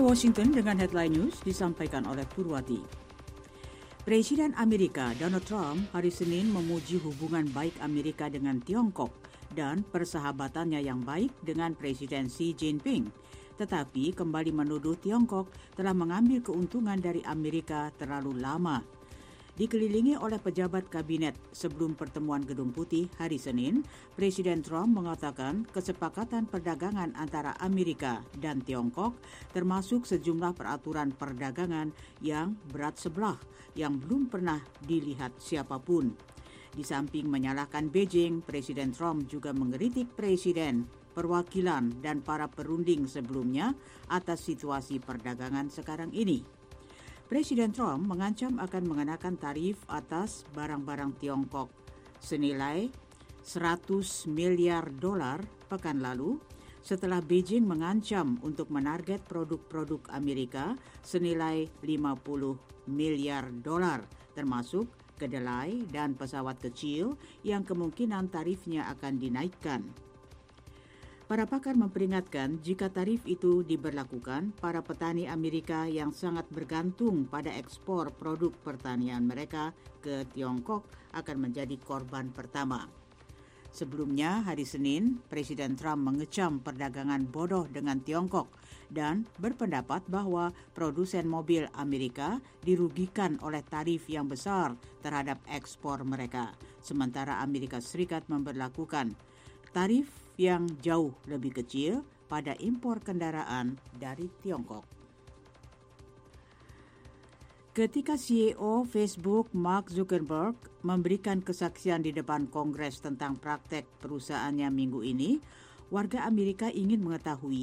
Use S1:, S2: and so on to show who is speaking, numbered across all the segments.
S1: Washington dengan headline news disampaikan oleh Purwati. Presiden Amerika Donald Trump hari Senin memuji hubungan baik Amerika dengan Tiongkok dan persahabatannya yang baik dengan Presiden Xi Jinping, tetapi kembali menuduh Tiongkok telah mengambil keuntungan dari Amerika terlalu lama. Dikelilingi oleh pejabat kabinet sebelum pertemuan Gedung Putih hari Senin, Presiden Trump mengatakan kesepakatan perdagangan antara Amerika dan Tiongkok termasuk sejumlah peraturan perdagangan yang berat sebelah yang belum pernah dilihat siapapun. Di samping menyalahkan Beijing, Presiden Trump juga mengkritik Presiden, perwakilan, dan para perunding sebelumnya atas situasi perdagangan sekarang ini. Presiden Trump mengancam akan mengenakan tarif atas barang-barang Tiongkok senilai $100 miliar pekan lalu setelah Beijing mengancam untuk menarget produk-produk Amerika senilai $50 miliar, termasuk kedelai dan pesawat kecil yang kemungkinan tarifnya akan dinaikkan. Para pakar memperingatkan jika tarif itu diberlakukan, para petani Amerika yang sangat bergantung pada ekspor produk pertanian mereka ke Tiongkok akan menjadi korban pertama. Sebelumnya, hari Senin, Presiden Trump mengecam perdagangan bodoh dengan Tiongkok dan berpendapat bahwa produsen mobil Amerika dirugikan oleh tarif yang besar terhadap ekspor mereka, sementara Amerika Serikat memberlakukan tarif yang jauh lebih kecil pada impor kendaraan dari Tiongkok. Ketika CEO Facebook Mark Zuckerberg memberikan kesaksian di depan Kongres tentang praktek perusahaannya minggu ini, warga Amerika ingin mengetahui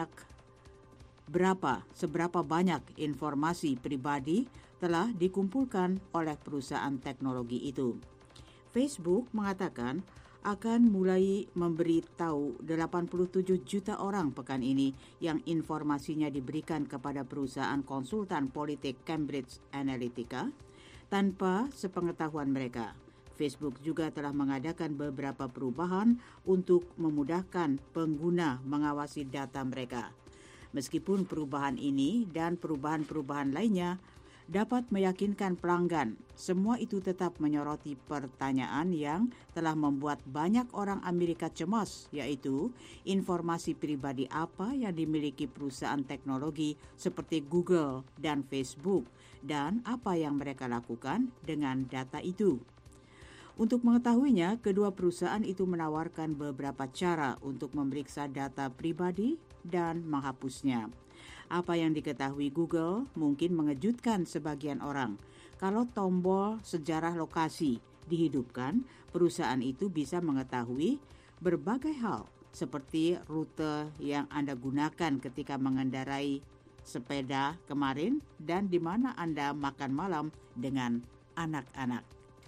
S1: seberapa banyak informasi pribadi telah dikumpulkan oleh perusahaan teknologi itu. Facebook mengatakan akan mulai memberi tahu 87 juta orang pekan ini yang informasinya diberikan kepada perusahaan konsultan politik Cambridge Analytica tanpa sepengetahuan mereka. Facebook juga telah mengadakan beberapa perubahan untuk memudahkan pengguna mengawasi data mereka. Meskipun perubahan ini dan perubahan-perubahan lainnya dapat meyakinkan pelanggan, semua itu tetap menyoroti pertanyaan yang telah membuat banyak orang Amerika cemas, yaitu informasi pribadi apa yang dimiliki perusahaan teknologi seperti Google dan Facebook, dan apa yang mereka lakukan dengan data itu. Untuk mengetahuinya, kedua perusahaan itu menawarkan beberapa cara untuk memeriksa data pribadi dan menghapusnya. Apa yang diketahui Google mungkin mengejutkan sebagian orang. Kalau tombol sejarah lokasi dihidupkan, perusahaan itu bisa mengetahui berbagai hal seperti rute yang Anda gunakan ketika mengendarai sepeda kemarin dan di mana Anda makan malam dengan anak-anak.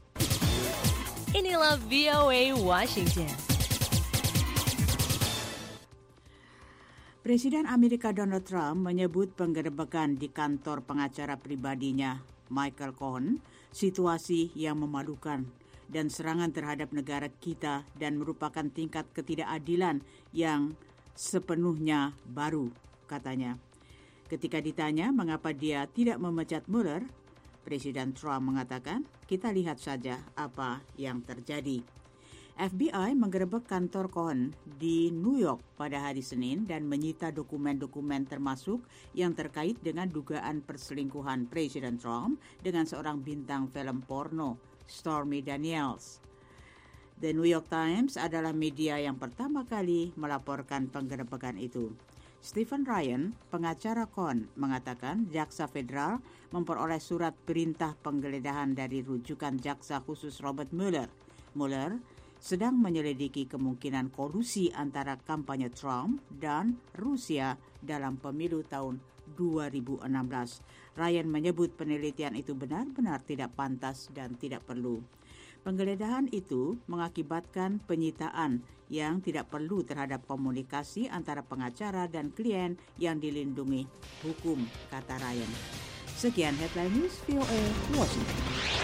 S2: Inilah VOA Washington.
S1: Presiden Amerika Donald Trump menyebut penggerebekan di kantor pengacara pribadinya, Michael Cohen, situasi yang memalukan dan serangan terhadap negara kita dan merupakan tingkat ketidakadilan yang sepenuhnya baru, katanya. Ketika ditanya mengapa dia tidak memecat Mueller, Presiden Trump mengatakan, kita lihat saja apa yang terjadi. FBI menggerebek kantor Cohen di New York pada hari Senin dan menyita dokumen-dokumen termasuk yang terkait dengan dugaan perselingkuhan Presiden Trump dengan seorang bintang film porno, Stormy Daniels. The New York Times adalah media yang pertama kali melaporkan penggerebekan itu. Stephen Ryan, pengacara Cohen, mengatakan jaksa federal memperoleh surat perintah penggeledahan dari rujukan jaksa khusus Robert Mueller. Mueller sedang menyelidiki kemungkinan kolusi antara kampanye Trump dan Rusia dalam pemilu tahun 2016. Ryan menyebut penelitian itu benar-benar tidak pantas dan tidak perlu. Penggeledahan itu mengakibatkan penyitaan yang tidak perlu terhadap komunikasi antara pengacara dan klien yang dilindungi hukum, kata Ryan. Sekian Headline News VOA Washington.